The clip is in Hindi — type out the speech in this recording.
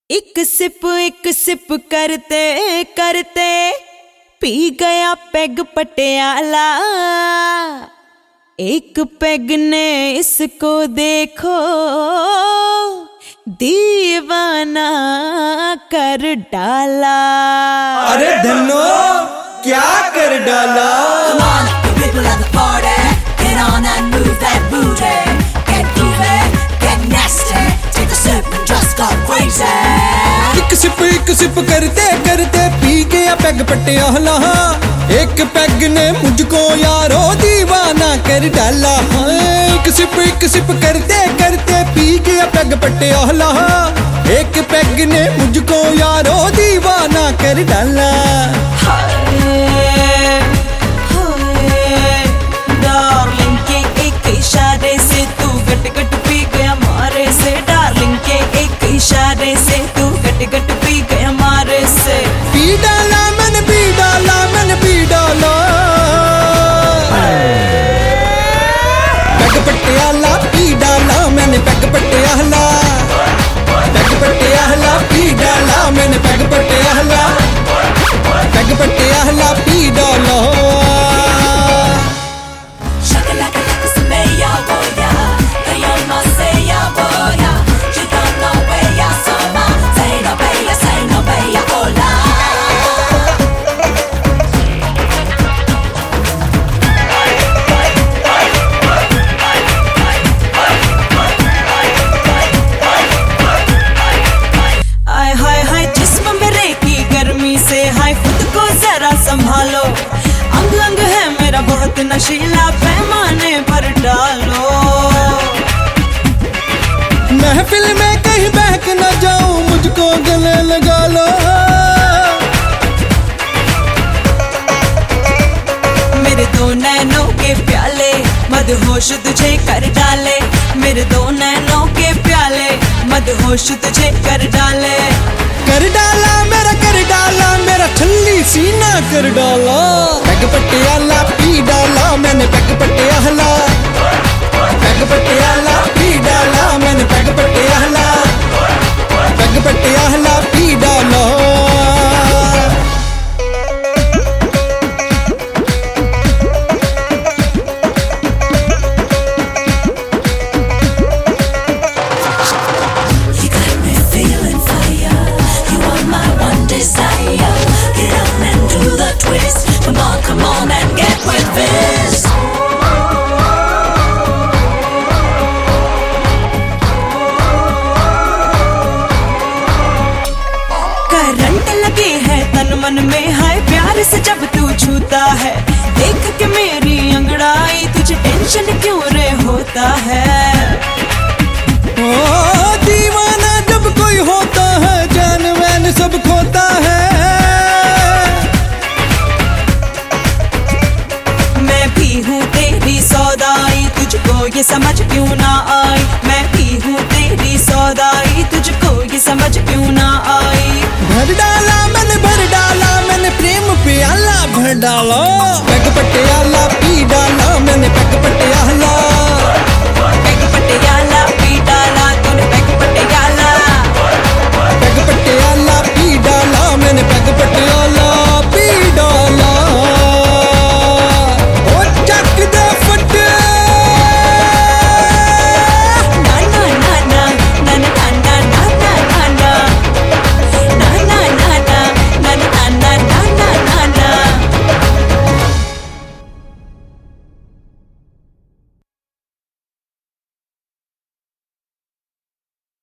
एक सिप करते करते पी गया पैग पटियाला। एक पैग ने इसको देखो दीवाना कर डाला। अरे धन्नो क्या कर डाला। Come on, the people at the party, get on and move that booty, get groovy, get nasty, take a sip and just go crazy। एक सिप करते करते पी गया पैग पटियाला। एक पैग ने मुझको यारो दीवाना कर डाला। एक सिप करते करते पी गया पैग पटियाला। एक पैग ने मुझको यारो दीवाना कर डाला। डार्लिंग के एक इशारे से तू गट गट पी गया मारे से। डार्लिंग के एक इशारे से तू गट गट पी गया मारे से। पी डाला मैंने पी डाला मैंने पी डाला। पैग पटियाला पी डाला मैंने पैग पटियाला। पैग पटियाला पी डाला मैंने पैग पटियाला। पैग पटियाला पी डाला। संभालो अंग अंग है मेरा बहुत नशीला पैमाने पर डालो। महफिल में कहीं बहक न जाऊं मुझको गले लगा लो। मेरे दो नैनों के प्याले मदहोश तुझे कर डाले। मेरे दो नैनों के प्याले मदहोश तुझे कर डाले। कर डाला मेरा छल्ली सीना कर डाला। पैग पटियाला पी डाला मैंने पैग पटियाला। पैग पटियाला पी डाला मैंने पैग पटियाला। पैग पटियाला पी डाला। Come on and get with this। Current लगे है तन मन में हाय प्यार से जब तू छूता है। देख के मेरी अंगड़ाई तुझे टेंशन क्यों रे होता है। ओ दीवाना जब कोई होता है जान मैन सब खोता है। हूँ तेरी सौदाई तुझको ये समझ क्यों ना आई। मैं भी हूँ तेरी सौदाई तुझको ये समझ क्यों ना आई। भर डाला मैंने प्रेम प्याला भर डाला।